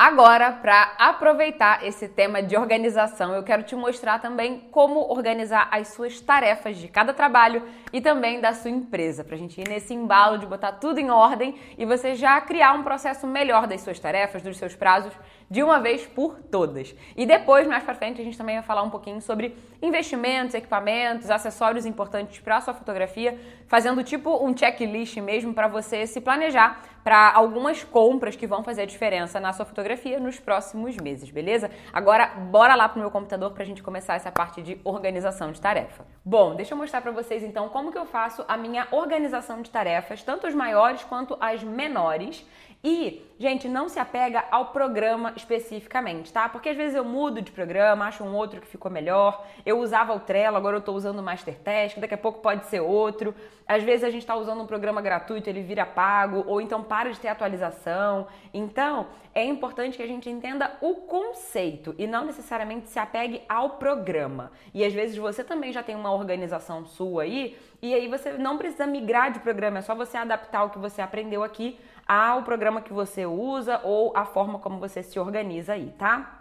Agora, para aproveitar esse tema de organização, eu quero te mostrar também como organizar as suas tarefas de cada trabalho e também da sua empresa, para a gente ir nesse embalo de botar tudo em ordem e você já criar um processo melhor das suas tarefas, dos seus prazos, de uma vez por todas. E depois, mais para frente, a gente também vai falar um pouquinho sobre investimentos, equipamentos, acessórios importantes para a sua fotografia, fazendo tipo um checklist mesmo para você se planejar para algumas compras que vão fazer a diferença na sua fotografia nos próximos meses, beleza? Agora, bora lá pro meu computador pra gente começar essa parte de organização de tarefa. Bom, deixa eu mostrar pra vocês então como que eu faço a minha organização de tarefas, tanto as maiores quanto as menores. E, gente, não se apega ao programa especificamente, tá? Porque às vezes eu mudo de programa, acho um outro que ficou melhor. Eu usava o Trello, agora eu tô usando o Mastertask, daqui a pouco pode ser outro. Às vezes a gente tá usando um programa gratuito, ele vira pago, ou então para de ter atualização. Então, é importante que a gente entenda o conceito e não necessariamente se apegue ao programa. E às vezes você também já tem uma organização sua aí, e aí você não precisa migrar de programa, é só você adaptar o que você aprendeu aqui ao programa que você usa ou a forma como você se organiza aí, tá?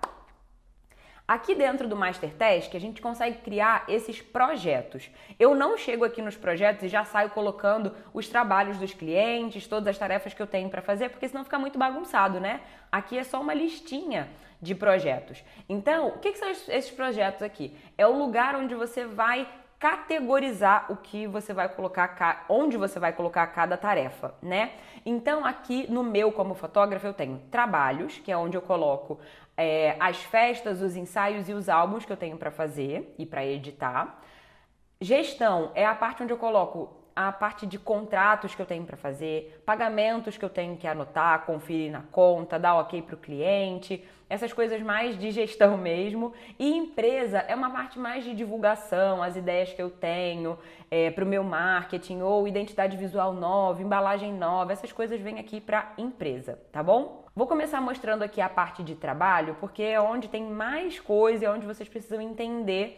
Aqui dentro do Mastertask, a gente consegue criar esses projetos. Eu não chego aqui nos projetos e já saio colocando os trabalhos dos clientes, todas as tarefas que eu tenho para fazer, porque senão fica muito bagunçado, né? Aqui é só uma listinha de projetos. Então, o que são esses projetos aqui? É o lugar onde você vai categorizar o que você vai colocar, onde você vai colocar cada tarefa, né? Então aqui no meu como fotógrafa eu tenho trabalhos, que é onde eu coloco as festas, os ensaios e os álbuns que eu tenho para fazer e para editar. Gestão é a parte onde eu coloco a parte de contratos que eu tenho para fazer, pagamentos que eu tenho que anotar, conferir na conta, dar ok para o cliente, essas coisas mais de gestão mesmo. E empresa é uma parte mais de divulgação, as ideias que eu tenho para o meu marketing ou identidade visual nova, embalagem nova, essas coisas vêm aqui para empresa, tá bom? Vou começar mostrando aqui a parte de trabalho, porque é onde tem mais coisa, é onde vocês precisam entender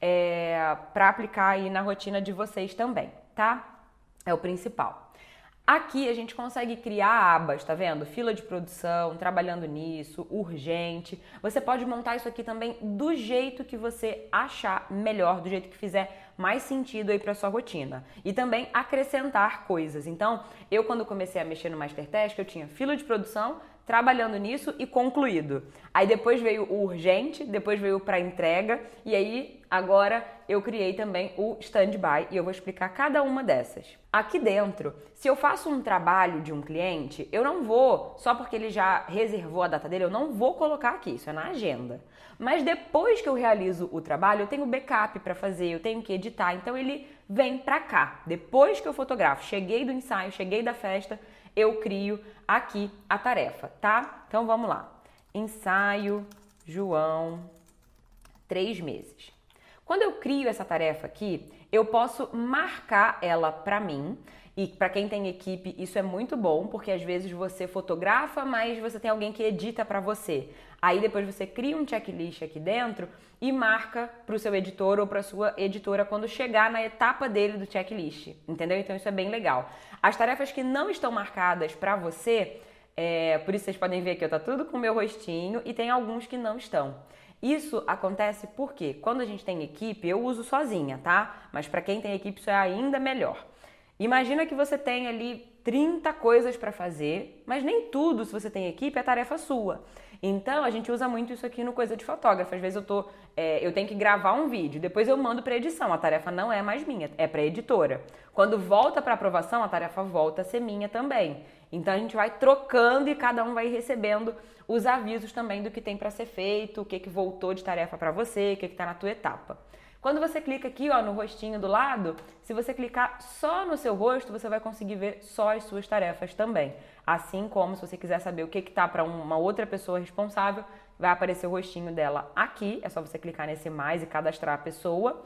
para aplicar aí na rotina de vocês também, tá? É o principal. Aqui a gente consegue criar abas, tá vendo? Fila de produção, trabalhando nisso, urgente. Você pode montar isso aqui também do jeito que você achar melhor, do jeito que fizer mais sentido aí para sua rotina. E também acrescentar coisas. Então, eu quando comecei a mexer no Mastertask, eu tinha fila de produção, trabalhando nisso e concluído. Aí depois veio o urgente, depois veio para entrega e aí agora eu criei também o stand-by e eu vou explicar cada uma dessas. Aqui dentro, se eu faço um trabalho de um cliente, eu não vou, só porque ele já reservou a data dele, eu não vou colocar aqui, isso é na agenda. Mas depois que eu realizo o trabalho, eu tenho backup para fazer, eu tenho que editar, então ele vem para cá. Depois que eu fotografo, cheguei do ensaio, cheguei da festa, eu crio aqui a tarefa, tá? Então vamos lá. Ensaio, João, 3 meses. Quando eu crio essa tarefa aqui, eu posso marcar ela para mim. E para quem tem equipe, isso é muito bom, porque às vezes você fotografa, mas você tem alguém que edita para você. Aí depois você cria um checklist aqui dentro e marca para o seu editor ou para sua editora quando chegar na etapa dele do checklist, entendeu? Então isso é bem legal. As tarefas que não estão marcadas para você, por isso vocês podem ver que eu tá tudo com o meu rostinho e tem alguns que não estão. Isso acontece porque quando a gente tem equipe, eu uso sozinha, tá? Mas para quem tem equipe isso é ainda melhor. Imagina que você tem ali 30 coisas para fazer, mas nem tudo, se você tem equipe, é tarefa sua. Então, a gente usa muito isso aqui no Coisa de Fotógrafo. Às vezes eu tenho que gravar um vídeo, depois eu mando para edição. A tarefa não é mais minha, é para editora. Quando volta para aprovação, a tarefa volta a ser minha também. Então, a gente vai trocando e cada um vai recebendo os avisos também do que tem para ser feito, o que voltou de tarefa para você, o que está na tua etapa. Quando você clica aqui, ó, no rostinho do lado, se você clicar só no seu rosto, você vai conseguir ver só as suas tarefas também. Assim como se você quiser saber o que está para uma outra pessoa responsável, vai aparecer o rostinho dela aqui. É só você clicar nesse mais e cadastrar a pessoa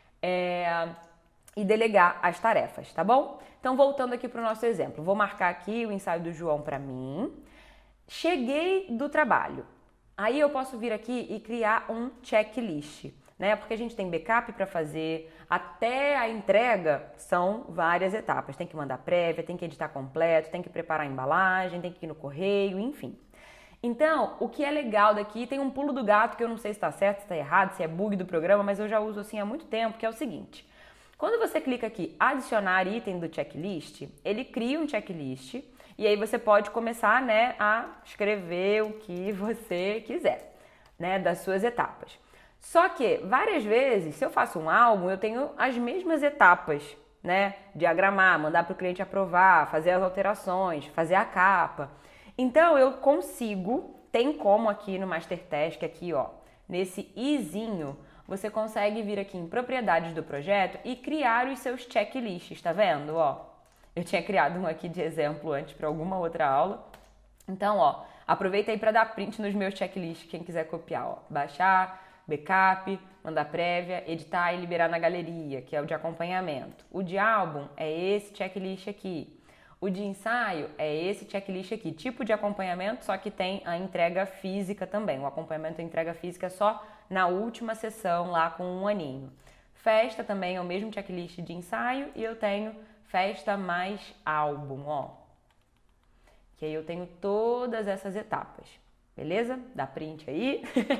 e delegar as tarefas, tá bom? Então, voltando aqui para o nosso exemplo. Vou marcar aqui o ensaio do João para mim. Cheguei do trabalho. Aí eu posso vir aqui e criar um checklist, né? Porque a gente tem backup para fazer, até a entrega são várias etapas. Tem que mandar prévia, tem que editar completo, tem que preparar a embalagem, tem que ir no correio, enfim. Então, o que é legal daqui, tem um pulo do gato que eu não sei se está certo, se está errado, se é bug do programa, mas eu já uso assim há muito tempo, que é o seguinte. Quando você clica aqui, adicionar item do checklist, ele cria um checklist e aí você pode começar, né, a escrever o que você quiser, né, das suas etapas. Só que, várias vezes, se eu faço um álbum, eu tenho as mesmas etapas, né, diagramar, mandar para o cliente aprovar, fazer as alterações, fazer a capa. Então, eu consigo, tem como aqui no Master Task, aqui ó, nesse izinho, você consegue vir aqui em propriedades do projeto e criar os seus checklists, tá vendo? Ó, eu tinha criado um aqui de exemplo antes para alguma outra aula. Então, ó, aproveita aí para dar print nos meus checklists, quem quiser copiar, ó. Baixar, backup, mandar prévia, editar e liberar na galeria, que é o de acompanhamento. O de álbum é esse checklist aqui. O de ensaio é esse checklist aqui, tipo de acompanhamento, só que tem a entrega física também. O acompanhamento e entrega física é só na última sessão lá com 1 aninho. Festa também é o mesmo checklist de ensaio e eu tenho festa mais álbum, ó. Que aí eu tenho todas essas etapas, beleza? Dá print aí.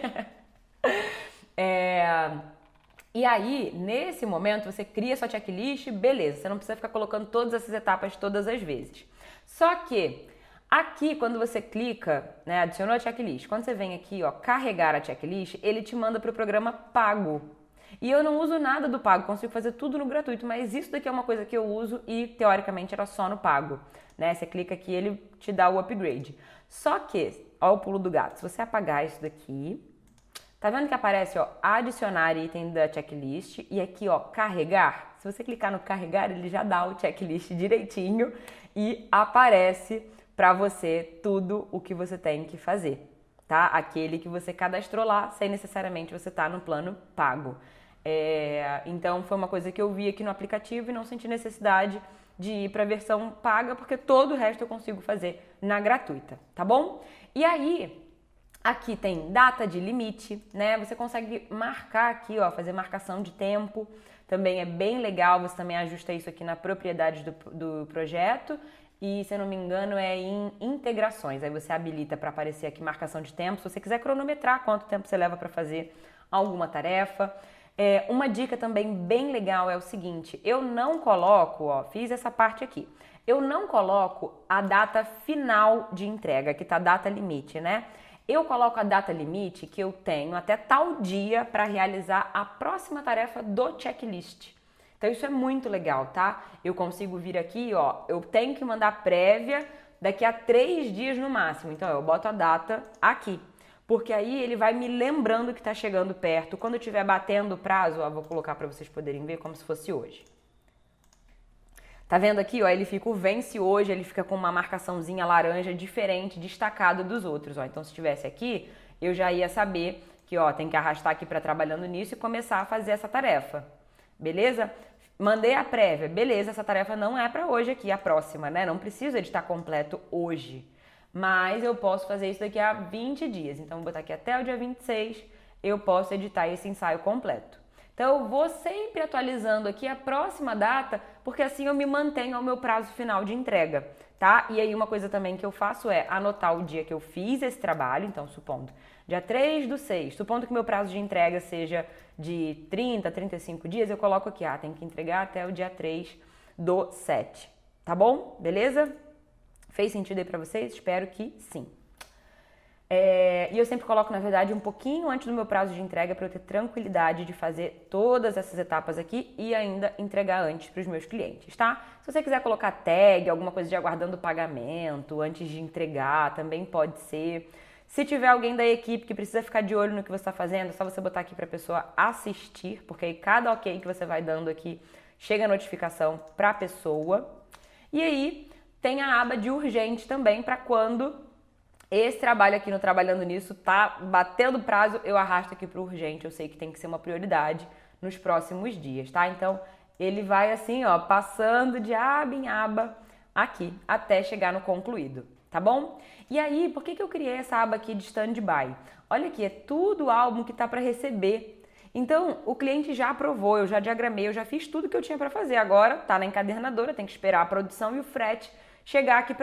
E aí, nesse momento, você cria sua checklist, beleza, você não precisa ficar colocando todas essas etapas todas as vezes. Só que, aqui, quando você clica, né, adicionou a checklist, quando você vem aqui, ó, carregar a checklist, ele te manda para o programa pago. E eu não uso nada do pago, consigo fazer tudo no gratuito, mas isso daqui é uma coisa que eu uso e, teoricamente, era só no pago, né? Você clica aqui, ele te dá o upgrade. Só que, ó o pulo do gato, se você apagar isso daqui... Tá vendo que aparece, ó, adicionar item da checklist e aqui, ó, carregar? Se você clicar no carregar, ele já dá o checklist direitinho e aparece para você tudo o que você tem que fazer, tá? Aquele que você cadastrou lá, sem necessariamente você estar no plano pago. Então, foi uma coisa que eu vi aqui no aplicativo e não senti necessidade de ir para a versão paga, porque todo o resto eu consigo fazer na gratuita, tá bom? E aí... Aqui tem data de limite, né? Você consegue marcar aqui, ó, fazer marcação de tempo. Também é bem legal, você também ajusta isso aqui na propriedade do projeto. E, se eu não me engano, é em integrações. Aí você habilita para aparecer aqui marcação de tempo. Se você quiser cronometrar quanto tempo você leva para fazer alguma tarefa. Uma dica também bem legal é o seguinte, eu não coloco, ó, fiz essa parte aqui. Eu não coloco a data final de entrega, que tá data limite, né? Eu coloco a data limite que eu tenho até tal dia para realizar a próxima tarefa do checklist. Então isso é muito legal, tá? Eu consigo vir aqui, ó, eu tenho que mandar prévia daqui a 3 dias no máximo. Então eu boto a data aqui, porque aí ele vai me lembrando que tá chegando perto. Quando eu estiver batendo o prazo, ó, vou colocar para vocês poderem ver como se fosse hoje. Tá vendo aqui, ó, ele fica o vence hoje, ele fica com uma marcaçãozinha laranja diferente, destacado dos outros, ó. Então, se tivesse aqui, eu já ia saber que, ó, tem que arrastar aqui para trabalhando nisso e começar a fazer essa tarefa. Beleza? Mandei a prévia. Beleza, essa tarefa não é para hoje aqui, a próxima, né? Não preciso editar completo hoje. Mas eu posso fazer isso daqui a 20 dias. Então, vou botar aqui até o dia 26, eu posso editar esse ensaio completo. Então, eu vou sempre atualizando aqui a próxima data, porque assim eu me mantenho ao meu prazo final de entrega, tá? E aí, uma coisa também que eu faço é anotar o dia que eu fiz esse trabalho, então, supondo, dia 3/6, supondo que meu prazo de entrega seja de 30, 35 dias, eu coloco aqui, tem que entregar até o dia 3/7, tá bom? Beleza? Fez sentido aí pra vocês? Espero que sim. E eu sempre coloco, na verdade, um pouquinho antes do meu prazo de entrega para eu ter tranquilidade de fazer todas essas etapas aqui e ainda entregar antes para os meus clientes, tá? Se você quiser colocar tag, alguma coisa de aguardando o pagamento antes de entregar, também pode ser. Se tiver alguém da equipe que precisa ficar de olho no que você está fazendo, é só você botar aqui para a pessoa assistir, porque aí cada ok que você vai dando aqui chega a notificação para a pessoa. E aí tem a aba de urgente também para quando esse trabalho aqui no Trabalhando Nisso tá batendo prazo, eu arrasto aqui para o urgente. Eu sei que tem que ser uma prioridade nos próximos dias, tá? Então, ele vai assim, ó, passando de aba em aba aqui até chegar no concluído, tá bom? E aí, por que eu criei essa aba aqui de stand-by? Olha aqui, é tudo álbum que tá para receber. Então, o cliente já aprovou, eu já diagramei, eu já fiz tudo que eu tinha para fazer. Agora, tá na encadernadora, tem que esperar a produção e o frete chegar aqui para mim.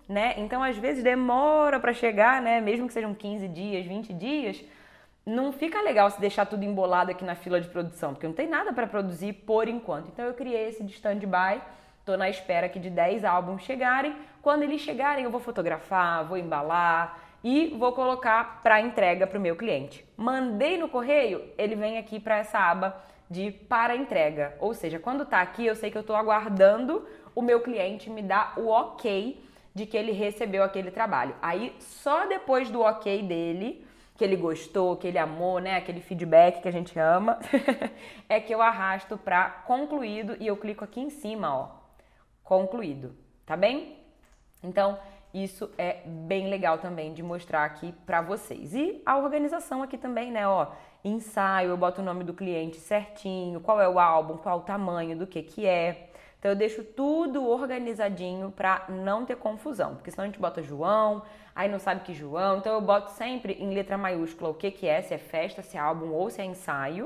né? Então, às vezes, demora para chegar, né? Mesmo que sejam 15 dias, 20 dias, não fica legal se deixar tudo embolado aqui na fila de produção, porque não tem nada para produzir por enquanto. Então, eu criei esse de stand-by. Tô na espera aqui de 10 álbuns chegarem. Quando eles chegarem, eu vou fotografar, vou embalar e vou colocar para entrega para o meu cliente. Mandei no correio, ele vem aqui para essa aba de para entrega. Ou seja, quando tá aqui, eu sei que eu tô aguardando o meu cliente me dar o ok de que ele recebeu aquele trabalho. Aí, só depois do ok dele, que ele gostou, que ele amou, né? Aquele feedback que a gente ama, é que eu arrasto para concluído e eu clico aqui em cima, ó, concluído, tá bem? Então, isso é bem legal também de mostrar aqui para vocês. E a organização aqui também, né, ó, ensaio, eu boto o nome do cliente certinho, qual é o álbum, qual o tamanho, do que é. Então, eu deixo tudo organizadinho para não ter confusão, porque senão a gente bota João, aí não sabe que João. Então, eu boto sempre em letra maiúscula o que é, se é festa, se é álbum ou se é ensaio.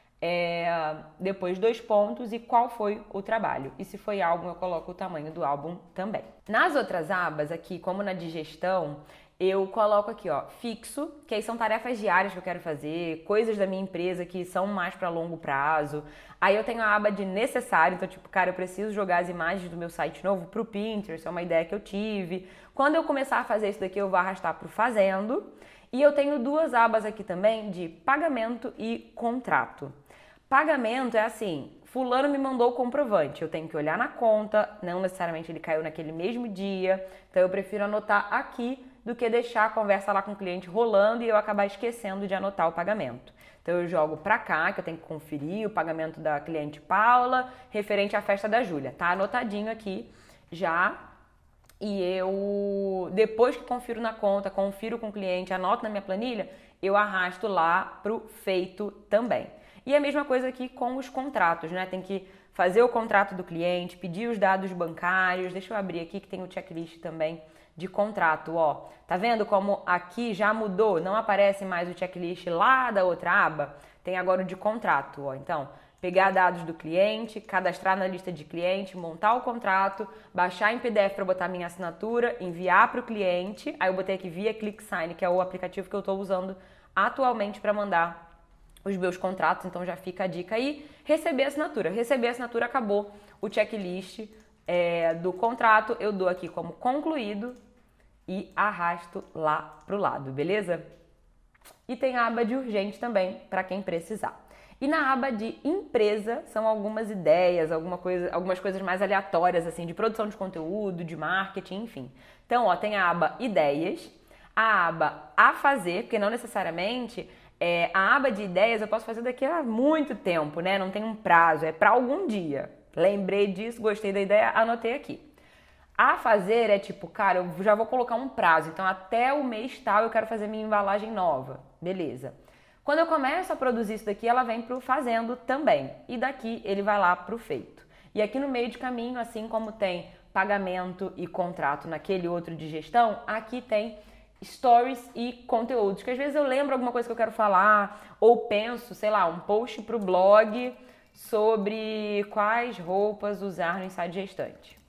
Depois 2 pontos e qual foi o trabalho. E se foi álbum, eu coloco o tamanho do álbum também. Nas outras abas aqui, como na de gestão, eu coloco aqui, ó, fixo, que aí são tarefas diárias que eu quero fazer, coisas da minha empresa que são mais para longo prazo. Aí eu tenho a aba de necessário, então tipo, cara, eu preciso jogar as imagens do meu site novo pro Pinterest, é uma ideia que eu tive. Quando eu começar a fazer isso daqui, eu vou arrastar pro fazendo. E eu tenho 2 abas aqui também de pagamento e contrato. Pagamento é assim, fulano me mandou o comprovante, eu tenho que olhar na conta, não necessariamente ele caiu naquele mesmo dia, então eu prefiro anotar aqui do que deixar a conversa lá com o cliente rolando e eu acabar esquecendo de anotar o pagamento. Então eu jogo pra cá, que eu tenho que conferir o pagamento da cliente Paula, referente à festa da Júlia, tá anotadinho aqui já. E eu, depois que confiro na conta, confiro com o cliente, anoto na minha planilha, eu arrasto lá pro feito também. E a mesma coisa aqui com os contratos, né? Tem que fazer o contrato do cliente, pedir os dados bancários. Deixa eu abrir aqui que tem o checklist também de contrato, ó. Tá vendo como aqui já mudou? Não aparece mais o checklist lá da outra aba? Tem agora o de contrato, ó. Então, pegar dados do cliente, cadastrar na lista de cliente, montar o contrato, baixar em PDF para botar minha assinatura, enviar para o cliente. Aí eu botei aqui via ClickSign, que é o aplicativo que eu estou usando atualmente para mandar os meus contratos, então já fica a dica aí. Receber a assinatura. Receber a assinatura, acabou o checklist do contrato. Eu dou aqui como concluído e arrasto lá pro lado, beleza? E tem a aba de urgente também, para quem precisar. E na aba de empresa são algumas ideias, algumas coisas mais aleatórias, assim, de produção de conteúdo, de marketing, enfim. Então, ó, tem a aba ideias, a aba a fazer, porque não necessariamente... a aba de ideias eu posso fazer daqui a muito tempo, né? Não tem um prazo, é para algum dia. Lembrei disso, gostei da ideia, anotei aqui. A fazer é tipo, cara, eu já vou colocar um prazo, então até o mês tal eu quero fazer minha embalagem nova. Beleza. Quando eu começo a produzir isso daqui, ela vem pro fazendo também. E daqui ele vai lá pro feito. E aqui no meio de caminho, assim como tem pagamento e contrato naquele outro de gestão, aqui tem stories e conteúdos, que às vezes eu lembro alguma coisa que eu quero falar ou penso, sei lá, um post pro blog sobre quais roupas usar no ensaio de gestante.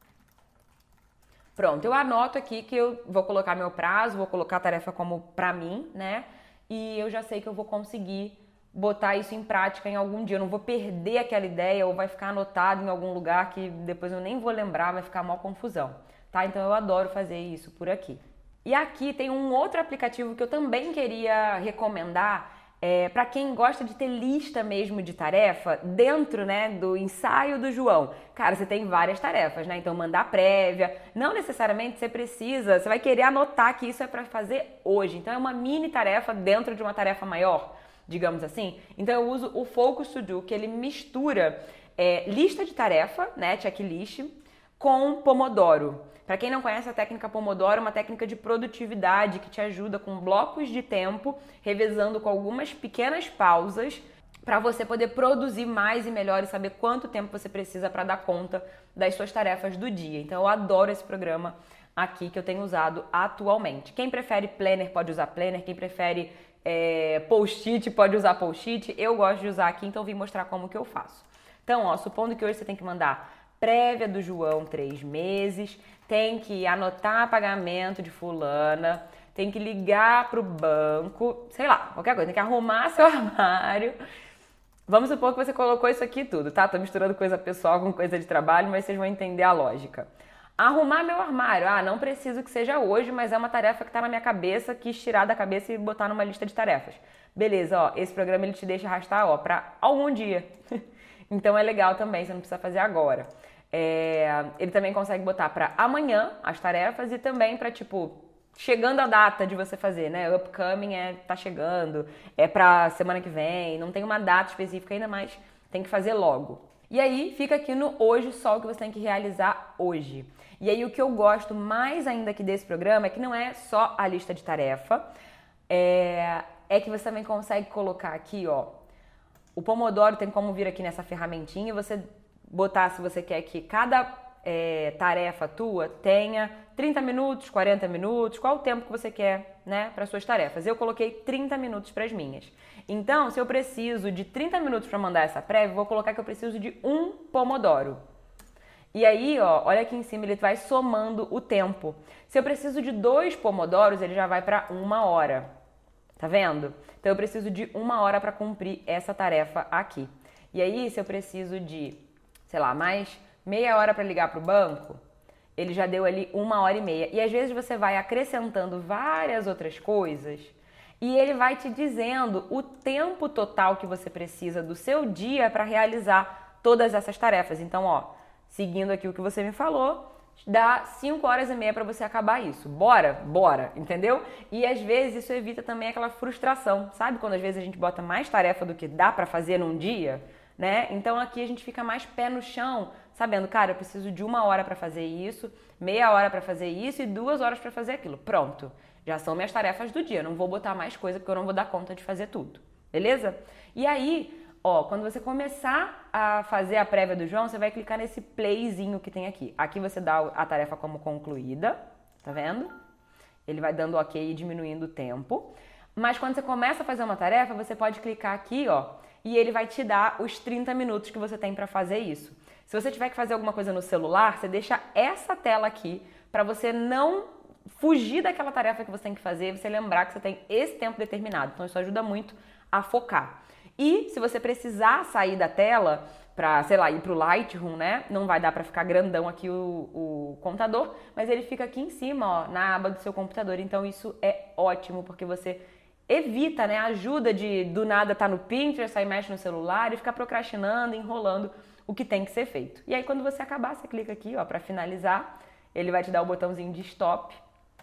Pronto, eu anoto aqui que eu vou colocar meu prazo, vou colocar a tarefa como pra mim, né? E eu já sei que eu vou conseguir botar isso em prática em algum dia. Eu não vou perder aquela ideia ou vai ficar anotado em algum lugar que depois eu nem vou lembrar, vai ficar mó confusão, tá? Então eu adoro fazer isso por aqui. E aqui tem um outro aplicativo que eu também queria recomendar para quem gosta de ter lista mesmo de tarefa dentro, né, do ensaio do João. Cara, você tem várias tarefas, né? Então mandar prévia, não necessariamente você vai querer anotar que isso é para fazer hoje. Então é uma mini tarefa dentro de uma tarefa maior, digamos assim. Então eu uso o Focus To Do, que ele mistura lista de tarefa, né, checklist, com Pomodoro. Para quem não conhece a técnica Pomodoro, é uma técnica de produtividade que te ajuda com blocos de tempo, revezando com algumas pequenas pausas, para você poder produzir mais e melhor e saber quanto tempo você precisa para dar conta das suas tarefas do dia. Então eu adoro esse programa aqui que eu tenho usado atualmente. Quem prefere planner pode usar planner, quem prefere post-it pode usar post-it. Eu gosto de usar aqui, então eu vim mostrar como que eu faço. Então, ó, supondo que hoje você tem que mandar prévia do João 3 meses, tem que anotar pagamento de fulana, tem que ligar pro banco, sei lá, qualquer coisa, tem que arrumar seu armário. Vamos supor que você colocou isso aqui tudo, tá? Tô misturando coisa pessoal com coisa de trabalho, mas vocês vão entender a lógica. Arrumar meu armário. Não preciso que seja hoje, mas é uma tarefa que tá na minha cabeça, quis tirar da cabeça e botar numa lista de tarefas. Beleza, ó, esse programa ele te deixa arrastar, ó, pra algum dia. Então é legal também, você não precisa fazer agora. Ele também consegue botar pra amanhã as tarefas e também pra, tipo, chegando a data de você fazer, né? Upcoming tá chegando, é pra semana que vem, não tem uma data específica ainda, mas tem que fazer logo. E aí fica aqui no hoje só o que você tem que realizar hoje. E aí o que eu gosto mais ainda aqui desse programa é que não é só a lista de tarefa, é que você também consegue colocar aqui, ó, o Pomodoro tem como vir aqui nessa ferramentinha e você botar se você quer que cada tarefa tua tenha 30 minutos, 40 minutos, qual o tempo que você quer, né, para suas tarefas. Eu coloquei 30 minutos para as minhas. Então, se eu preciso de 30 minutos para mandar essa prévia, vou colocar que eu preciso de um Pomodoro. E aí, ó, olha aqui em cima, ele vai somando o tempo. Se eu preciso de 2 Pomodoros, ele já vai para 1 hora. Tá vendo? Então, eu preciso de 1 hora para cumprir essa tarefa aqui. E aí, se eu preciso de, sei lá, mais meia hora para ligar para o banco, ele já deu ali 1 hora e meia. E às vezes você vai acrescentando várias outras coisas e ele vai te dizendo o tempo total que você precisa do seu dia para realizar todas essas tarefas. Então, ó, seguindo aqui o que você me falou, dá 5 horas e meia para você acabar isso. Bora? Bora, entendeu? E às vezes isso evita também aquela frustração. Sabe quando às vezes a gente bota mais tarefa do que dá para fazer num dia? Né? Então aqui a gente fica mais pé no chão, sabendo, cara, eu preciso de 1 hora para fazer isso, meia hora para fazer isso e 2 horas para fazer aquilo. Pronto, já são minhas tarefas do dia, não vou botar mais coisa porque eu não vou dar conta de fazer tudo, beleza? E aí, ó, quando você começar a fazer a prévia do João, você vai clicar nesse playzinho que tem aqui. Aqui você dá a tarefa como concluída, tá vendo? Ele vai dando ok e diminuindo o tempo. Mas quando você começa a fazer uma tarefa, você pode clicar aqui, ó, e ele vai te dar os 30 minutos que você tem para fazer isso. Se você tiver que fazer alguma coisa no celular, você deixa essa tela aqui para você não fugir daquela tarefa que você tem que fazer, você lembrar que você tem esse tempo determinado. Então isso ajuda muito a focar. E se você precisar sair da tela para, sei lá, ir pro Lightroom, né? Não vai dar para ficar grandão aqui o computador, mas ele fica aqui em cima, ó, na aba do seu computador. Então isso é ótimo porque você evita, né, ajuda de do nada estar no Pinterest, aí mexe no celular e ficar procrastinando, enrolando o que tem que ser feito. E aí quando você acabar, você clica aqui, ó, para finalizar, ele vai te dar o botãozinho de stop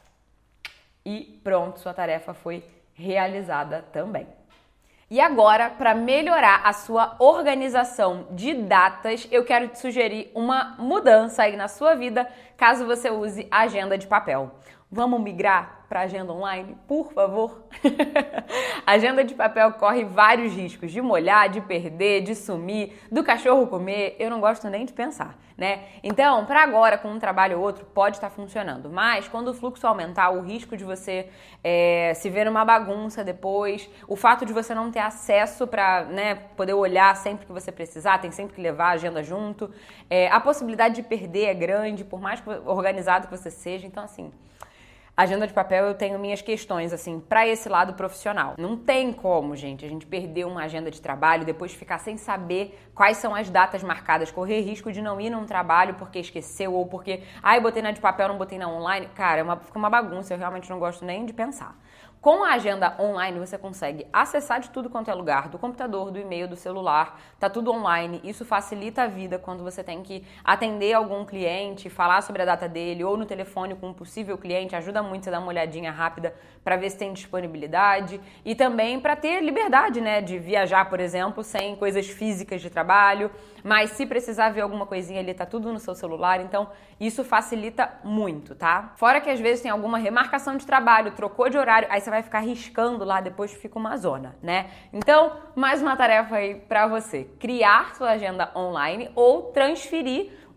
e pronto, sua tarefa foi realizada também. E agora, para melhorar a sua organização de datas, eu quero te sugerir uma mudança aí na sua vida, caso você use agenda de papel. Vamos migrar para agenda online, por favor? A agenda de papel corre vários riscos de molhar, de perder, de sumir, do cachorro comer. Eu não gosto nem de pensar, né? Então, para agora, com um trabalho ou outro, pode estar funcionando. Mas quando o fluxo aumentar, o risco de você se ver numa bagunça depois, o fato de você não ter acesso para, né, poder olhar sempre que você precisar, tem sempre que levar a agenda junto, a possibilidade de perder é grande, por mais organizado que você seja. Então, assim, agenda de papel eu tenho minhas questões, assim, pra esse lado profissional. Não tem como, gente, a gente perder uma agenda de trabalho, depois ficar sem saber quais são as datas marcadas, correr risco de não ir num trabalho porque esqueceu ou porque, eu botei na de papel, não botei na online. Cara, fica uma bagunça, eu realmente não gosto nem de pensar. Com a agenda online, você consegue acessar de tudo quanto é lugar, do computador, do e-mail, do celular, tá tudo online. Isso facilita a vida quando você tem que atender algum cliente, falar sobre a data dele, ou no telefone com um possível cliente, ajuda muito você dar uma olhadinha rápida para ver se tem disponibilidade e também para ter liberdade, né, de viajar, por exemplo, sem coisas físicas de trabalho, mas se precisar ver alguma coisinha ali, tá tudo no seu celular, então isso facilita muito, tá? Fora que às vezes tem alguma remarcação de trabalho, trocou de horário, aí você vai ficar riscando lá, depois fica uma zona, né? Então, mais uma tarefa aí pra você, criar sua agenda online ou transferir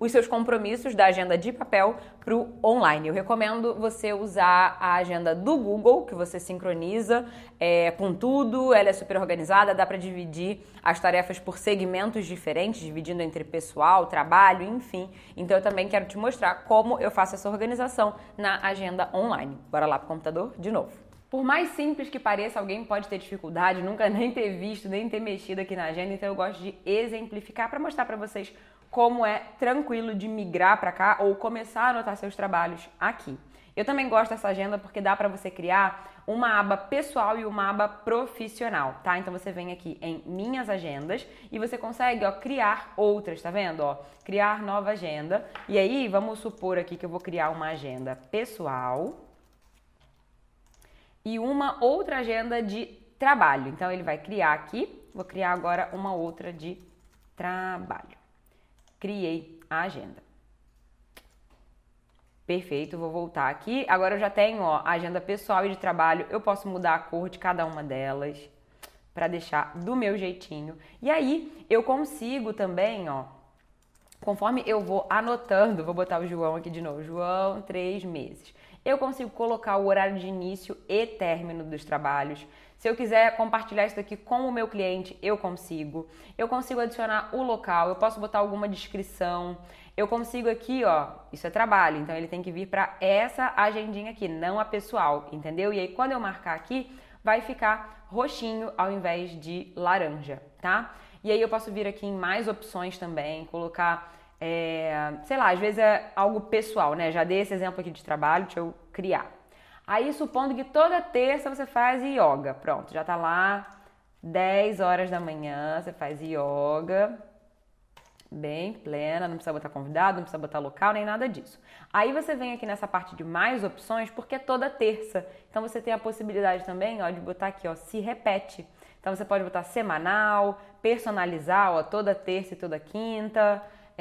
os seus compromissos da agenda de papel para o online. Eu recomendo você usar a agenda do Google, que você sincroniza com tudo, ela é super organizada, dá para dividir as tarefas por segmentos diferentes, dividindo entre pessoal, trabalho, enfim. Então eu também quero te mostrar como eu faço essa organização na agenda online. Bora lá pro computador de novo. Por mais simples que pareça, alguém pode ter dificuldade, nunca nem ter visto, nem ter mexido aqui na agenda, então eu gosto de exemplificar para mostrar para vocês como é tranquilo de migrar para cá ou começar a anotar seus trabalhos aqui. Eu também gosto dessa agenda porque dá para você criar uma aba pessoal e uma aba profissional, tá? Então você vem aqui em Minhas Agendas e você consegue, criar outras, tá vendo? Criar nova agenda. E aí, vamos supor aqui que eu vou criar uma agenda pessoal e uma outra agenda de trabalho. Então ele vai criar aqui, vou criar agora uma outra de trabalho. Criei a agenda. Perfeito, vou voltar aqui. Agora eu já tenho a agenda pessoal e de trabalho. Eu posso mudar a cor de cada uma delas para deixar do meu jeitinho. E aí eu consigo também, conforme eu vou anotando, vou botar o João aqui de novo. João, 3 meses. Eu consigo colocar o horário de início e término dos trabalhos. Se eu quiser compartilhar isso daqui com o meu cliente, eu consigo. Eu consigo adicionar o local, eu posso botar alguma descrição. Eu consigo aqui, isso é trabalho, então ele tem que vir para essa agendinha aqui, não a pessoal, entendeu? E aí quando eu marcar aqui, vai ficar roxinho ao invés de laranja, tá? E aí eu posso vir aqui em mais opções também, colocar, sei lá, às vezes é algo pessoal, né? Já dei esse exemplo aqui de trabalho, deixa eu criar. Aí supondo que toda terça você faz yoga, pronto, já tá lá 10 horas da manhã, você faz yoga. Bem plena, não precisa botar convidado, não precisa botar local, nem nada disso. Aí você vem aqui nessa parte de mais opções, porque é toda terça. Então você tem a possibilidade também, de botar aqui, se repete. Então você pode botar semanal, personalizar, toda terça e toda quinta,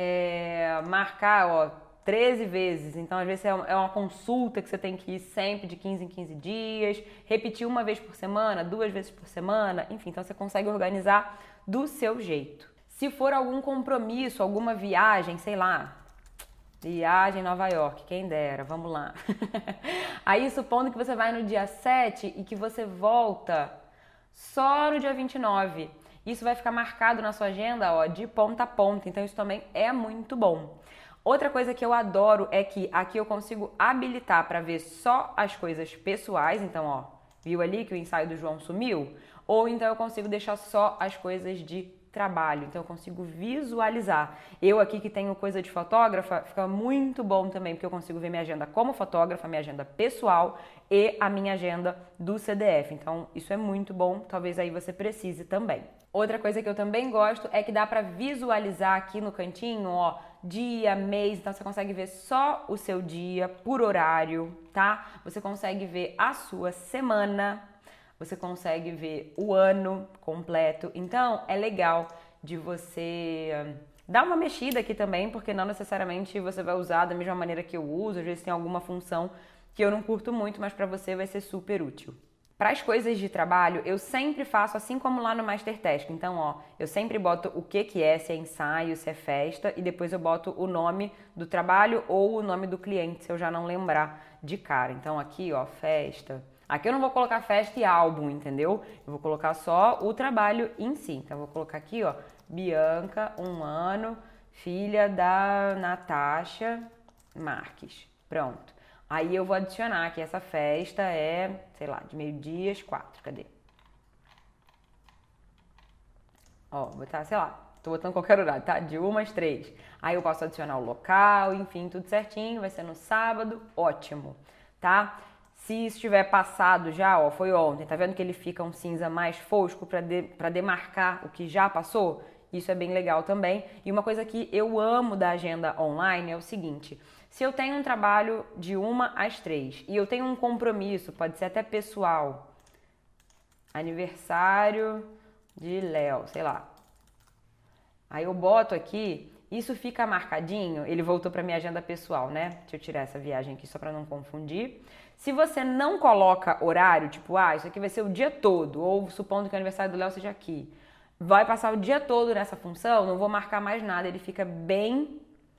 marcar, 13 vezes. Então às vezes é uma consulta que você tem que ir sempre de 15 em 15 dias, repetir uma vez por semana, 2 vezes por semana, enfim, então você consegue organizar do seu jeito. Se for algum compromisso, alguma viagem, sei lá, viagem em Nova York, quem dera, vamos lá. Aí supondo que você vai no dia 7 e que você volta só no dia 29. Isso vai ficar marcado na sua agenda, de ponta a ponta, então isso também é muito bom. Outra coisa que eu adoro é que aqui eu consigo habilitar para ver só as coisas pessoais, então viu ali que o ensaio do João sumiu? Ou então eu consigo deixar só as coisas de trabalho, então eu consigo visualizar. Eu aqui que tenho coisa de fotógrafa, fica muito bom também, porque eu consigo ver minha agenda como fotógrafa, minha agenda pessoal e a minha agenda do CDF. Então isso é muito bom, talvez aí você precise também. Outra coisa que eu também gosto é que dá para visualizar aqui no cantinho, dia, mês, então você consegue ver só o seu dia por horário, tá? Você consegue ver a sua semana, você consegue ver o ano completo. Então, é legal de você dar uma mexida aqui também, porque não necessariamente você vai usar da mesma maneira que eu uso. Às vezes tem alguma função que eu não curto muito, mas para você vai ser super útil. Para as coisas de trabalho, eu sempre faço assim como lá no Mastertask. Então, eu sempre boto o que é, se é ensaio, se é festa, e depois eu boto o nome do trabalho ou o nome do cliente, se eu já não lembrar de cara. Então, aqui, festa. Aqui eu não vou colocar festa e álbum, entendeu? Eu vou colocar só o trabalho em si. Então, eu vou colocar aqui, Bianca, 1 ano, filha da Natasha Marques. Pronto. Aí eu vou adicionar que essa festa é, sei lá, de 12h às 4h. Cadê? Vou botar, sei lá, tô botando qualquer horário, tá? De 1 às 3. Aí eu posso adicionar o local, enfim, tudo certinho. Vai ser no sábado, ótimo, tá? Se isso tiver passado já, foi ontem, tá vendo que ele fica um cinza mais fosco para demarcar o que já passou? Isso é bem legal também. E uma coisa que eu amo da agenda online é o seguinte: se eu tenho um trabalho de 1 às 3 e eu tenho um compromisso, pode ser até pessoal, aniversário de Léo, sei lá. Aí eu boto aqui, isso fica marcadinho, ele voltou para minha agenda pessoal, né? Deixa eu tirar essa viagem aqui só para não confundir. Se você não coloca horário, tipo, isso aqui vai ser o dia todo, ou supondo que o aniversário do Léo seja aqui, vai passar o dia todo nessa função, não vou marcar mais nada, ele fica bem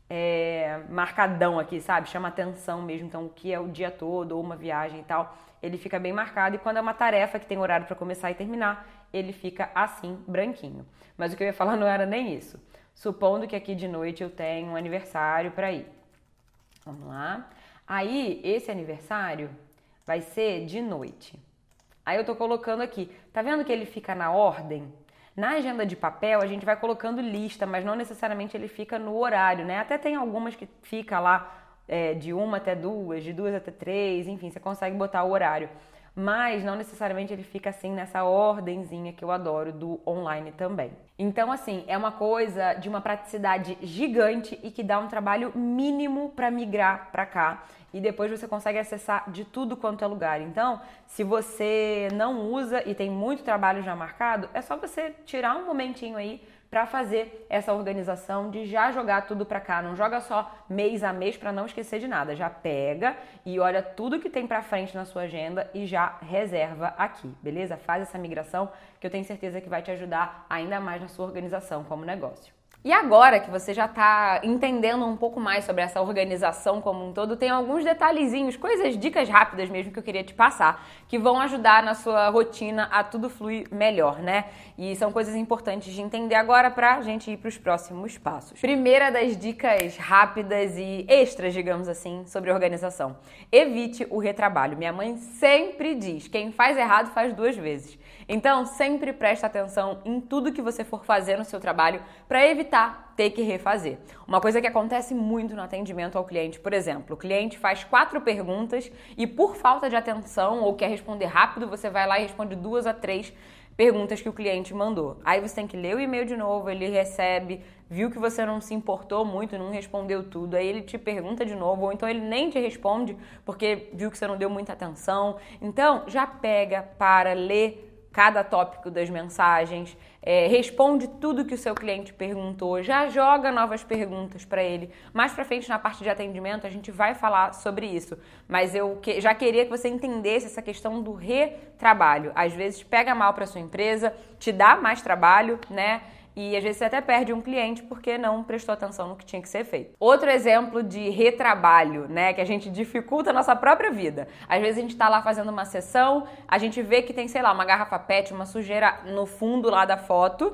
marcadão aqui, sabe? Chama atenção mesmo, então o que é o dia todo ou uma viagem e tal, ele fica bem marcado. E quando é uma tarefa que tem horário para começar e terminar, ele fica assim, branquinho. Mas o que eu ia falar não era nem isso. Supondo que aqui de noite eu tenho um aniversário para ir. Vamos lá. Aí, esse aniversário vai ser de noite. Aí eu tô colocando aqui. Tá vendo que ele fica na ordem? Na agenda de papel, a gente vai colocando lista, mas não necessariamente ele fica no horário, né? Até tem algumas que fica lá de 1 até 2, de 2 até 3, enfim, você consegue botar o horário. Mas não necessariamente ele fica assim nessa ordenzinha que eu adoro do online também. Então, assim, é uma coisa de uma praticidade gigante e que dá um trabalho mínimo para migrar para cá. E depois você consegue acessar de tudo quanto é lugar. Então, se você não usa e tem muito trabalho já marcado, é só você tirar um momentinho aí para fazer essa organização de já jogar tudo para cá. Não joga só mês a mês para não esquecer de nada. Já pega e olha tudo que tem para frente na sua agenda e já reserva aqui, beleza? Faz essa migração que eu tenho certeza que vai te ajudar ainda mais na sua organização como negócio. E agora que você já está entendendo um pouco mais sobre essa organização como um todo, tem alguns detalhezinhos, dicas rápidas mesmo que eu queria te passar, que vão ajudar na sua rotina a tudo fluir melhor, né? E são coisas importantes de entender agora para a gente ir para os próximos passos. Primeira das dicas rápidas e extras, digamos assim, sobre organização. Evite o retrabalho. Minha mãe sempre diz, quem faz errado faz 2 vezes. Então, sempre presta atenção em tudo que você for fazer no seu trabalho para evitar ter que refazer. Uma coisa que acontece muito no atendimento ao cliente, por exemplo, o cliente faz 4 perguntas e por falta de atenção ou quer responder rápido, você vai lá e responde 2 a 3 perguntas que o cliente mandou. Aí você tem que ler o e-mail de novo, ele recebe, viu que você não se importou muito, não respondeu tudo, aí ele te pergunta de novo, ou então ele nem te responde porque viu que você não deu muita atenção. Então, já pega para ler cada tópico das mensagens, responde tudo que o seu cliente perguntou, já joga novas perguntas para ele. Mais pra frente, na parte de atendimento, a gente vai falar sobre isso, mas eu já queria que você entendesse essa questão do retrabalho. Às vezes pega mal para sua empresa, te dá mais trabalho, né? E às vezes você até perde um cliente porque não prestou atenção no que tinha que ser feito. Outro exemplo de retrabalho, né, que a gente dificulta a nossa própria vida. Às vezes a gente tá lá fazendo uma sessão, a gente vê que tem, sei lá, uma garrafa PET, uma sujeira no fundo lá da foto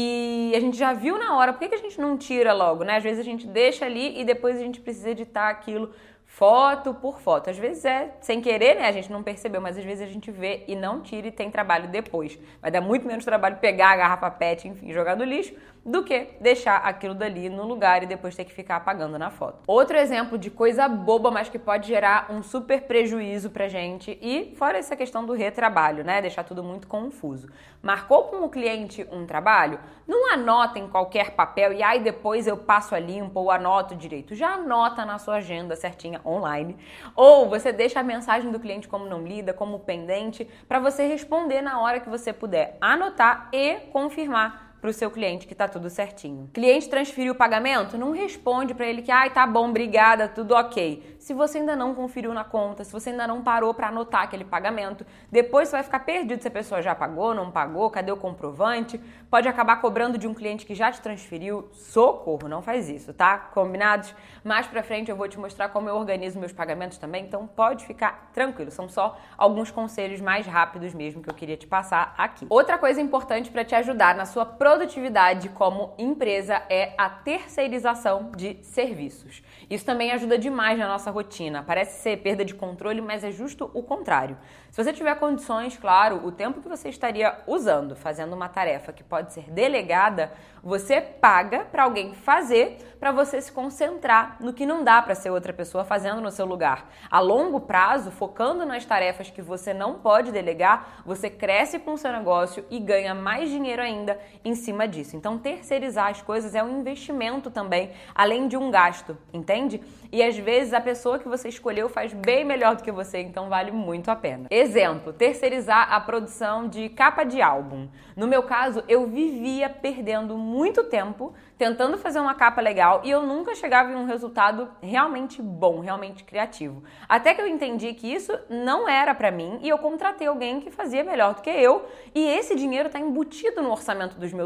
e a gente já viu na hora. Por que a gente não tira logo, né? Às vezes a gente deixa ali e depois a gente precisa editar aquilo foto por foto. Às vezes é sem querer, né? A gente não percebeu, mas às vezes a gente vê e não tira e tem trabalho depois. Vai dar muito menos trabalho pegar a garrafa PET, enfim, jogar no lixo, do que deixar aquilo dali no lugar e depois ter que ficar apagando na foto. Outro exemplo de coisa boba, mas que pode gerar um super prejuízo pra gente e fora essa questão do retrabalho, né? Deixar tudo muito confuso. Marcou com o cliente um trabalho? Não anota em qualquer papel e aí depois eu passo a limpo ou anoto direito. Já anota na sua agenda certinha online. Ou você deixa a mensagem do cliente como não lida, como pendente, para você responder na hora que você puder. Anotar e confirmar para o seu cliente que tá tudo certinho. Cliente transferiu o pagamento? Não responde para ele que tá bom, obrigada, tudo ok. Se você ainda não conferiu na conta, se você ainda não parou para anotar aquele pagamento, depois você vai ficar perdido se a pessoa já pagou, não pagou, cadê o comprovante? Pode acabar cobrando de um cliente que já te transferiu. Socorro, não faz isso, tá? Combinados? Mais pra frente eu vou te mostrar como eu organizo meus pagamentos também, então pode ficar tranquilo. São só alguns conselhos mais rápidos mesmo que eu queria te passar aqui. Outra coisa importante para te ajudar na sua produtividade como empresa é a terceirização de serviços. Isso também ajuda demais na nossa rotina. Parece ser perda de controle, mas é justo o contrário. Se você tiver condições, claro, o tempo que você estaria usando fazendo uma tarefa que pode ser delegada, você paga para alguém fazer para você se concentrar no que não dá para ser outra pessoa fazendo no seu lugar. A longo prazo, focando nas tarefas que você não pode delegar, você cresce com o seu negócio e ganha mais dinheiro ainda em cima disso. Então, terceirizar as coisas é um investimento também, além de um gasto, entende? E às vezes a pessoa que você escolheu faz bem melhor do que você, então vale muito a pena. Exemplo, terceirizar a produção de capa de álbum. No meu caso, eu vivia perdendo muito tempo tentando fazer uma capa legal e eu nunca chegava em um resultado realmente bom, realmente criativo. Até que eu entendi que isso não era pra mim e eu contratei alguém que fazia melhor do que eu e esse dinheiro tá embutido no orçamento dos meus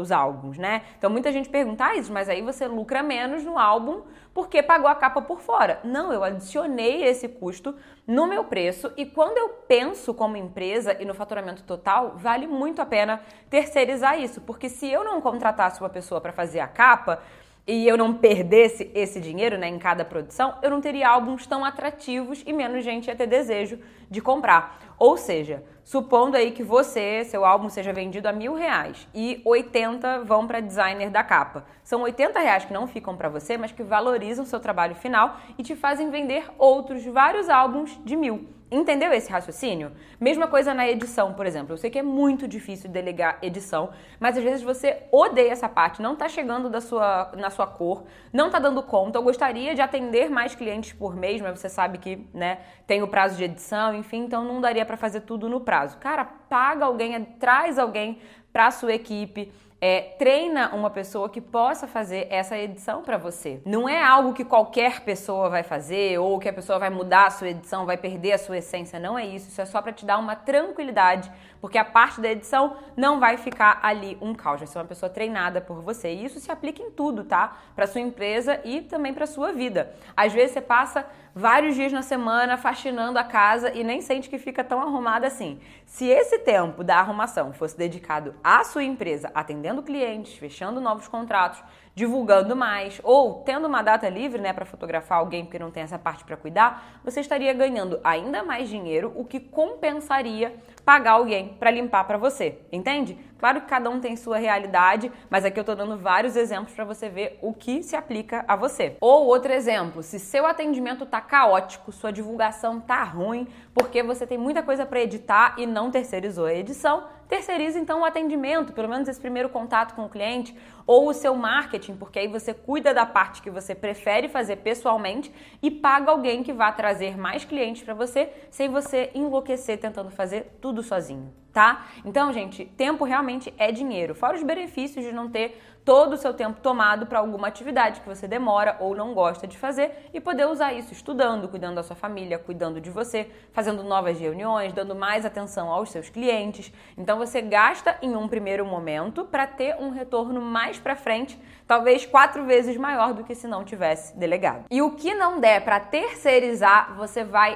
seus álbuns, né? Então muita gente pergunta, Isis, mas aí você lucra menos no álbum porque pagou a capa por fora. Não, eu adicionei esse custo no meu preço e quando eu penso como empresa e no faturamento total, vale muito a pena terceirizar isso, porque se eu não contratasse uma pessoa para fazer a capa, e eu não perdesse esse dinheiro, né, em cada produção, eu não teria álbuns tão atrativos e menos gente ia ter desejo de comprar. Ou seja, supondo aí que seu álbum seja vendido a R$1.000 e 80 vão para designer da capa. São R$80 que não ficam para você, mas que valorizam o seu trabalho final e te fazem vender outros vários álbuns de 1.000. Entendeu esse raciocínio? Mesma coisa na edição, por exemplo. Eu sei que é muito difícil delegar edição, mas às vezes você odeia essa parte, não tá chegando na sua cor, não tá dando conta. Eu gostaria de atender mais clientes por mês, mas você sabe que, né, tem o prazo de edição, enfim, então não daria para fazer tudo no prazo. Cara, paga alguém, traz alguém para sua equipe. Treina uma pessoa que possa fazer essa edição para você. Não é algo que qualquer pessoa vai fazer ou que a pessoa vai mudar a sua edição, vai perder a sua essência. Não é isso. Isso é só para te dar uma tranquilidade, porque a parte da edição não vai ficar ali um caos. Vai ser uma pessoa treinada por você. E isso se aplica em tudo, tá? Para sua empresa e também para sua vida. Às vezes você passa vários dias na semana faxinando a casa e nem sente que fica tão arrumada assim. Se esse tempo da arrumação fosse dedicado à sua empresa, atendendo clientes, fechando novos contratos, divulgando mais ou tendo uma data livre, né, para fotografar alguém porque não tem essa parte para cuidar, você estaria ganhando ainda mais dinheiro, o que compensaria pagar alguém para limpar para você, entende? Claro que cada um tem sua realidade, mas aqui eu tô dando vários exemplos para você ver o que se aplica a você. Ou outro exemplo, se seu atendimento tá caótico, sua divulgação tá ruim, porque você tem muita coisa para editar e não terceirizou a edição, terceiriza então o atendimento, pelo menos esse primeiro contato com o cliente, ou o seu marketing, porque aí você cuida da parte que você prefere fazer pessoalmente e paga alguém que vá trazer mais clientes para você, sem você enlouquecer tentando fazer tudo sozinho, tá? Então, gente, tempo realmente é dinheiro, fora os benefícios de não ter todo o seu tempo tomado para alguma atividade que você demora ou não gosta de fazer e poder usar isso estudando, cuidando da sua família, cuidando de você, fazendo novas reuniões, dando mais atenção aos seus clientes. Então você gasta em um primeiro momento para ter um retorno mais para frente, talvez 4 vezes maior do que se não tivesse delegado. E o que não der para terceirizar, você vai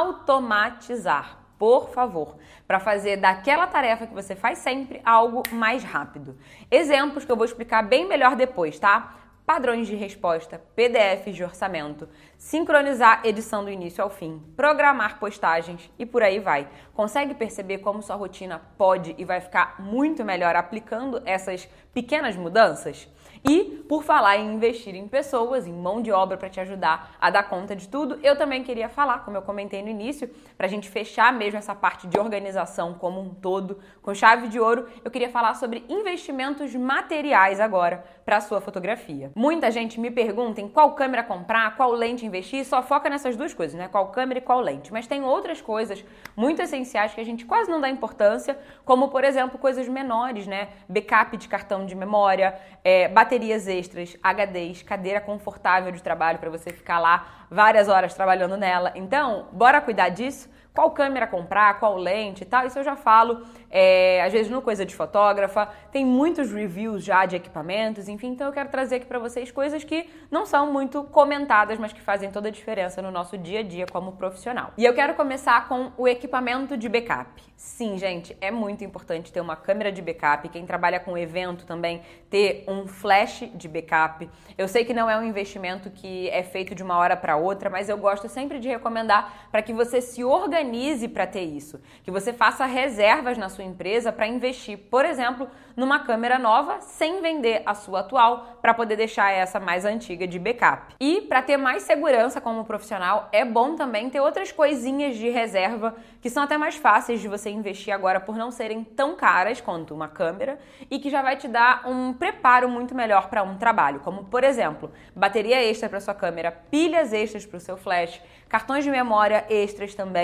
automatizar. Por favor, para fazer daquela tarefa que você faz sempre algo mais rápido. Exemplos que eu vou explicar bem melhor depois, tá? Padrões de resposta, PDFs de orçamento, sincronizar edição do início ao fim, programar postagens e por aí vai. Consegue perceber como sua rotina pode e vai ficar muito melhor aplicando essas pequenas mudanças? E, por falar em investir em pessoas, em mão de obra para te ajudar a dar conta de tudo, eu também queria falar, como eu comentei no início, para a gente fechar mesmo essa parte de organização como um todo, com chave de ouro, eu queria falar sobre investimentos materiais agora para a sua fotografia. Muita gente me pergunta em qual câmera comprar, qual lente investir, só foca nessas duas coisas, né? Qual câmera e qual lente. Mas tem outras coisas muito essenciais que a gente quase não dá importância, como, por exemplo, coisas menores, né? Backup de cartão de memória, baterias extras, HDs, cadeira confortável de trabalho para você ficar lá várias horas trabalhando nela. Então, bora cuidar disso? Qual câmera comprar, qual lente e tal, isso eu já falo, às vezes no Coisa de Fotógrafa, tem muitos reviews já de equipamentos, enfim, então eu quero trazer aqui para vocês coisas que não são muito comentadas, mas que fazem toda a diferença no nosso dia a dia como profissional. E eu quero começar com o equipamento de backup. Sim, gente, é muito importante ter uma câmera de backup, quem trabalha com evento também, ter um flash de backup. Eu sei que não é um investimento que é feito de uma hora para outra, mas eu gosto sempre de recomendar para que você se organize para ter isso, que você faça reservas na sua empresa para investir, por exemplo, numa câmera nova sem vender a sua atual para poder deixar essa mais antiga de backup. E para ter mais segurança como profissional, é bom também ter outras coisinhas de reserva que são até mais fáceis de você investir agora por não serem tão caras quanto uma câmera e que já vai te dar um preparo muito melhor para um trabalho, como por exemplo, bateria extra para sua câmera, pilhas extras para o seu flash, cartões de memória extras também,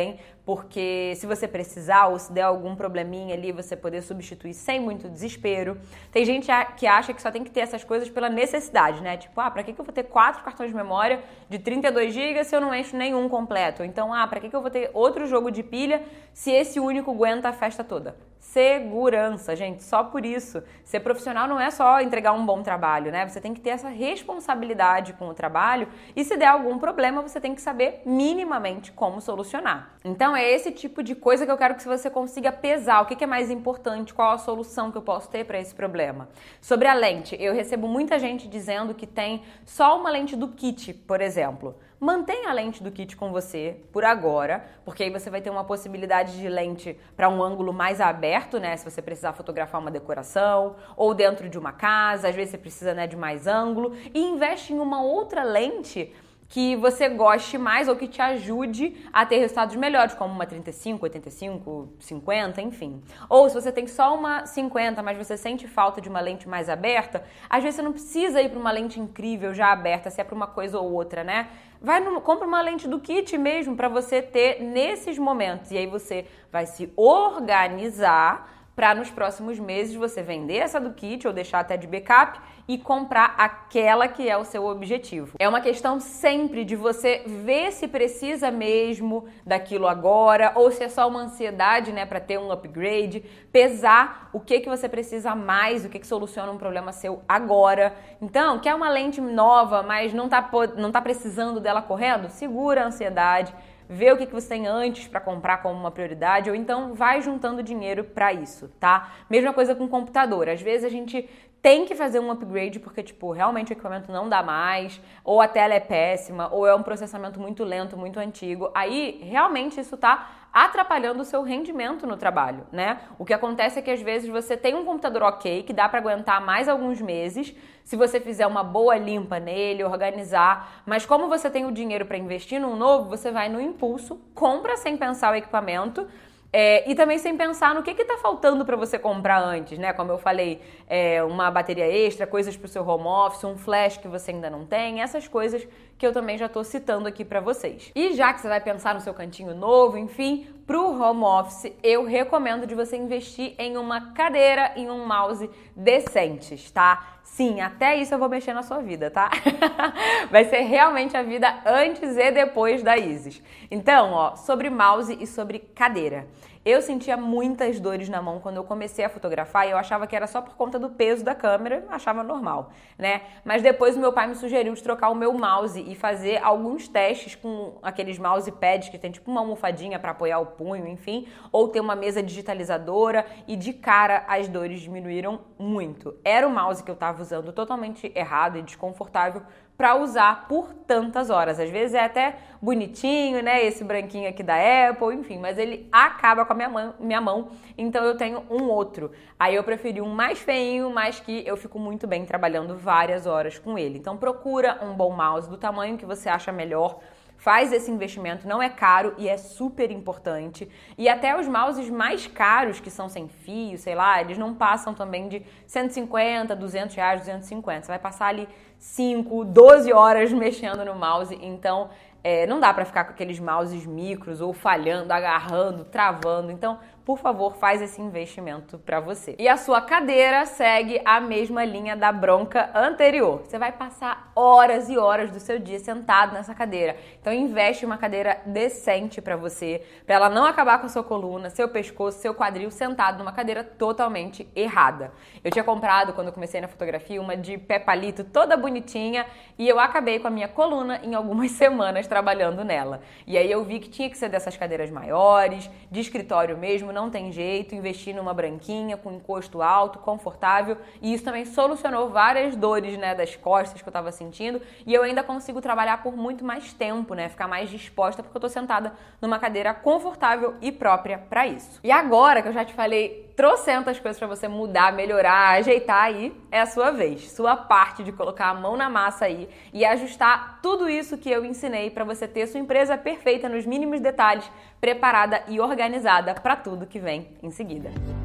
porque se você precisar ou se der algum probleminha ali, você poder substituir sem muito desespero. Tem gente que acha que só tem que ter essas coisas pela necessidade, né? Tipo, pra que eu vou ter 4 cartões de memória de 32 GB se eu não encho nenhum completo? Então, pra que eu vou ter outro jogo de pilha se esse único aguenta a festa toda? Segurança, gente, só por isso. Ser profissional não é só entregar um bom trabalho, né? Você tem que ter essa responsabilidade com o trabalho e se der algum problema, você tem que saber minimamente como solucionar. Então é esse tipo de coisa que eu quero que você consiga pesar. O que é mais importante? Qual a solução que eu posso ter para esse problema? Sobre a lente, eu recebo muita gente dizendo que tem só uma lente do kit, por exemplo. Mantenha a lente do kit com você por agora, porque aí você vai ter uma possibilidade de lente para um ângulo mais aberto, né? Se você precisar fotografar uma decoração ou dentro de uma casa, às vezes você precisa, né, de mais ângulo, e investe em uma outra lente que você goste mais ou que te ajude a ter resultados melhores, como uma 35, 85, 50, enfim. Ou se você tem só uma 50, mas você sente falta de uma lente mais aberta, às vezes você não precisa ir para uma lente incrível já aberta, se é para uma coisa ou outra, né? Compra uma lente do kit mesmo para você ter nesses momentos. E aí você vai se organizar para nos próximos meses você vender essa do kit ou deixar até de backup e comprar aquela que é o seu objetivo. É uma questão sempre de você ver se precisa mesmo daquilo agora ou se é só uma ansiedade, né, para ter um upgrade, pesar o que você precisa mais, o que soluciona um problema seu agora. Então, quer uma lente nova, mas não tá precisando dela correndo? Segura a ansiedade. Vê o que você tem antes para comprar como uma prioridade ou então vai juntando dinheiro para isso, tá? Mesma coisa com o computador. Às vezes a gente tem que fazer um upgrade porque, tipo, realmente o equipamento não dá mais, ou a tela é péssima, ou é um processamento muito lento, muito antigo. Aí, realmente, isso tá atrapalhando o seu rendimento no trabalho, né? O que acontece é que, às vezes, você tem um computador ok, que dá para aguentar mais alguns meses, se você fizer uma boa limpa nele, organizar, mas como você tem o dinheiro para investir num novo, você vai no impulso, compra sem pensar o equipamento, e também sem pensar no que está faltando para você comprar antes, né? Como eu falei, uma bateria extra, coisas para o seu home office, um flash que você ainda não tem, essas coisas que eu também já estou citando aqui para vocês. E já que você vai pensar no seu cantinho novo, enfim, para o home office, eu recomendo de você investir em uma cadeira e um mouse decentes, tá? Sim, até isso eu vou mexer na sua vida, tá? Vai ser realmente a vida antes e depois da Isis. Então, sobre mouse e sobre cadeira. Eu sentia muitas dores na mão quando eu comecei a fotografar e eu achava que era só por conta do peso da câmera, achava normal, né? Mas depois o meu pai me sugeriu de trocar o meu mouse e fazer alguns testes com aqueles mousepads que tem tipo uma almofadinha para apoiar o punho, enfim, ou ter uma mesa digitalizadora e de cara as dores diminuíram muito. Era o mouse que eu tava usando totalmente errado e desconfortável para usar por tantas horas. Às vezes é até bonitinho, né? Esse branquinho aqui da Apple, enfim, mas ele acaba com a minha mão, então eu tenho um outro. Aí eu preferi um mais feinho, mas que eu fico muito bem trabalhando várias horas com ele. Então procura um bom mouse do tamanho que você acha melhor. Faz esse investimento, não é caro e é super importante. E até os mouses mais caros, que são sem fio, sei lá, eles não passam também de 150, 200 reais, 250. Você vai passar ali 5, 12 horas mexendo no mouse, então não dá pra ficar com aqueles mouses micros ou falhando, agarrando, travando. Então, por favor, faz esse investimento para você. E a sua cadeira segue a mesma linha da bronca anterior. Você vai passar horas e horas do seu dia sentado nessa cadeira. Então, investe em uma cadeira decente para você, para ela não acabar com a sua coluna, seu pescoço, seu quadril sentado numa cadeira totalmente errada. Eu tinha comprado, quando eu comecei na fotografia, uma de pé palito toda bonitinha e eu acabei com a minha coluna em algumas semanas trabalhando nela. E aí eu vi que tinha que ser dessas cadeiras maiores, de escritório mesmo, não tem jeito, investir numa branquinha com encosto alto, confortável, e isso também solucionou várias dores, né, das costas que eu tava sentindo, e eu ainda consigo trabalhar por muito mais tempo, né, ficar mais disposta, porque eu tô sentada numa cadeira confortável e própria para isso. E agora que eu já te falei trocentas coisas para você mudar, melhorar, ajeitar aí, é a sua vez, sua parte de colocar a mão na massa aí e ajustar tudo isso que eu ensinei para você ter sua empresa perfeita nos mínimos detalhes, preparada e organizada para tudo que vem em seguida.